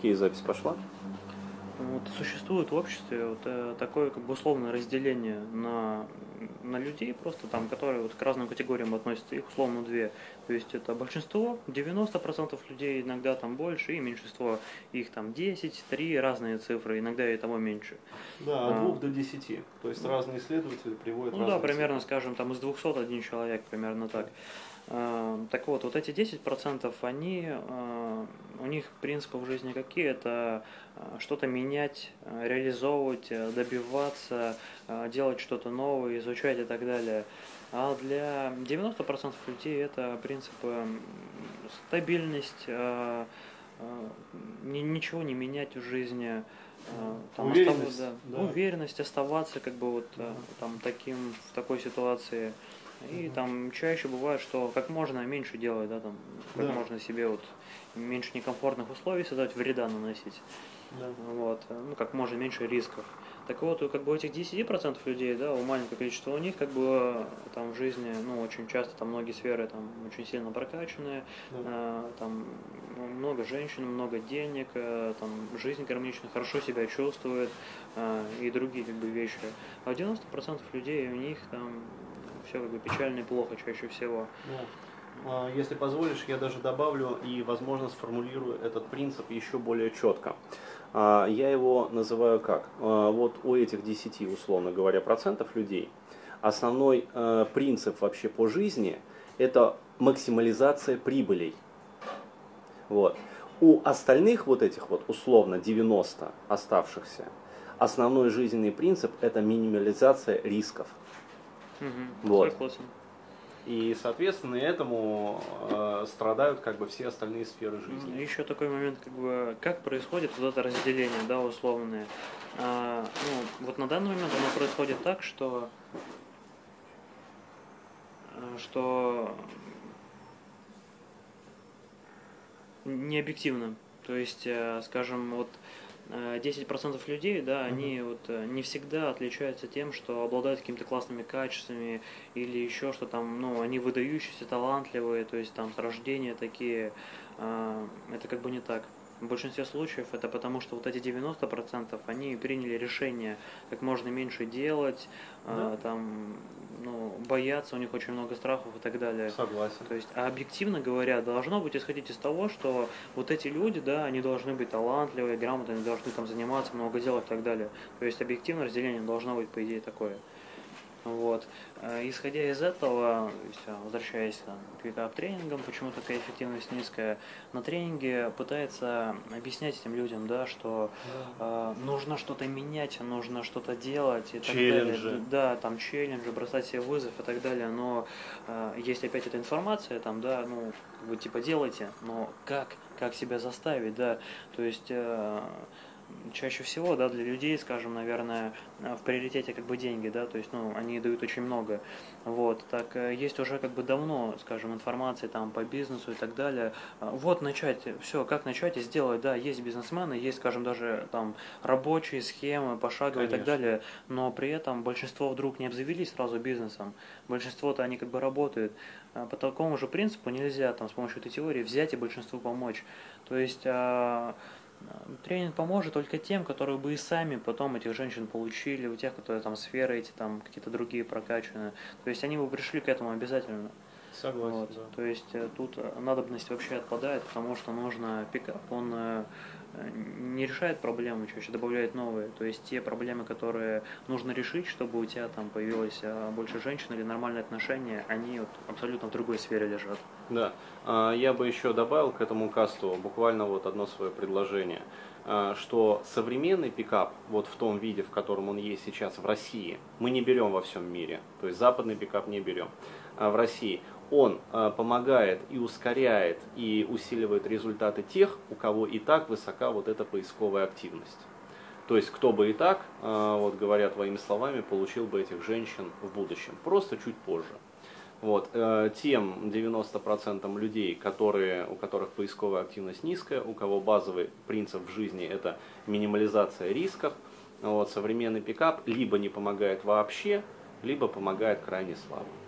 Окей, запись пошла. Вот существует в обществе вот такое как бы условное разделение на людей, просто там, которые вот к разным категориям относятся, их условно две. То есть это большинство, 90% людей, иногда там больше, и меньшинство, их там 10, 3, разные цифры, иногда и того меньше. Да, от А, 2 до 10. То есть разные исследователи приводят Ну да, разные примерно, цифры. скажем, там из 200 один человек, примерно Да. так. Так вот, вот эти 10%, у них принципы в жизни какие? Это что-то менять, реализовывать, добиваться, делать что-то новое, изучать и так далее. А для 90% людей это принципы стабильность, ничего не менять в жизни, там Уверенность, да, да. уверенность оставаться как бы вот там таким в такой ситуации. И там чаще бывает, что как можно меньше делать, да, там, как Да, можно себе вот меньше некомфортных условий создать, вреда наносить. да. Вот, ну, как можно меньше рисков. Так вот, как бы у этих 10% людей, да, у маленького количества, у них как бы там в жизни, ну, очень часто там многие сферы там очень сильно прокачанные, Да. там много женщин, много денег, там жизнь гармонична, хорошо себя чувствует и другие как бы вещи. А у 90% людей у них там все как бы печально и плохо чаще всего. Да. Если позволишь, я даже добавлю и, возможно, сформулирую этот принцип еще более четко. Я его называю как? Вот у этих 10, условно говоря, процентов людей основной принцип вообще по жизни – это максимализация прибылей. Вот. У остальных вот этих вот условно 90 оставшихся основной жизненный принцип – это минимализация рисков. Вот. Согласен. И, соответственно, этому страдают как бы все остальные сферы жизни. Еще такой момент, как бы, как происходит вот это разделение, да, условное. Ну, вот на данный момент оно происходит так, что не объективно. То есть, скажем, вот 10% людей, да, Мгм. они вот не всегда отличаются тем, что обладают какими-то классными качествами или еще что там, ну, они выдающиеся, талантливые, то есть там с рождения такие, это как бы не так. В большинстве случаев это потому, что вот эти 90% они приняли решение как можно меньше делать, Да, там, ну, бояться, у них очень много страхов и так далее. согласен. То есть, а объективно говоря, должно быть исходить из того, что вот эти люди, да, они должны быть талантливые, грамотные, они должны там заниматься, много делать и так далее. То есть, объективное разделение должно быть, по идее, такое. Вот. Исходя из этого, то есть, возвращаясь к пикап-тренингам, почему такая эффективность низкая, на тренинге пытается объяснять этим людям, да, что Да. нужно что-то менять, нужно что-то делать и так далее. Челленджи. Да, там челленджи, бросать себе вызов и так далее, но есть опять эта информация, там, да, ну, как бы типа делайте, но как себя заставить, да, то есть чаще всего, да, для людей, скажем, наверное, в приоритете как бы деньги, да, то есть, ну, они дают очень много, вот, так есть уже как бы давно, скажем, информация там по бизнесу и так далее, вот начать, все, как начать и сделать, да, есть бизнесмены, есть, скажем, даже там рабочие схемы, пошаговые и так Конечно. далее, но при этом большинство вдруг не обзавелись сразу бизнесом, большинство-то они как бы работают, по такому же принципу нельзя там с помощью этой теории взять и большинству помочь, то есть тренинг поможет только тем, которые бы и сами потом этих женщин получили, у тех, которые там сферы эти, там какие-то другие прокачанные. То есть они бы пришли к этому обязательно. Согласен, Вот. да. То есть тут надобность вообще отпадает, потому что нужно пикап, он не решает проблемы, чаще добавляет новые. То есть те проблемы, которые нужно решить, чтобы у тебя там появилось больше женщин или нормальные отношения, они вот абсолютно в другой сфере лежат. Да. Я бы еще добавил к этому касту буквально вот одно свое предложение, что современный пикап, вот в том виде, в котором он есть сейчас в России, мы не берем во всем мире, то есть западный пикап не берем, в России, он помогает и ускоряет, и усиливает результаты тех, у кого и так высока вот эта поисковая активность. То есть, кто бы и так, вот говоря твоими словами, получил бы этих женщин в будущем, просто чуть позже. Вот, тем 90% людей, у которых поисковая активность низкая, у кого базовый принцип в жизни это минимализация рисков, вот, современный пикап либо не помогает вообще, либо помогает крайне слабо.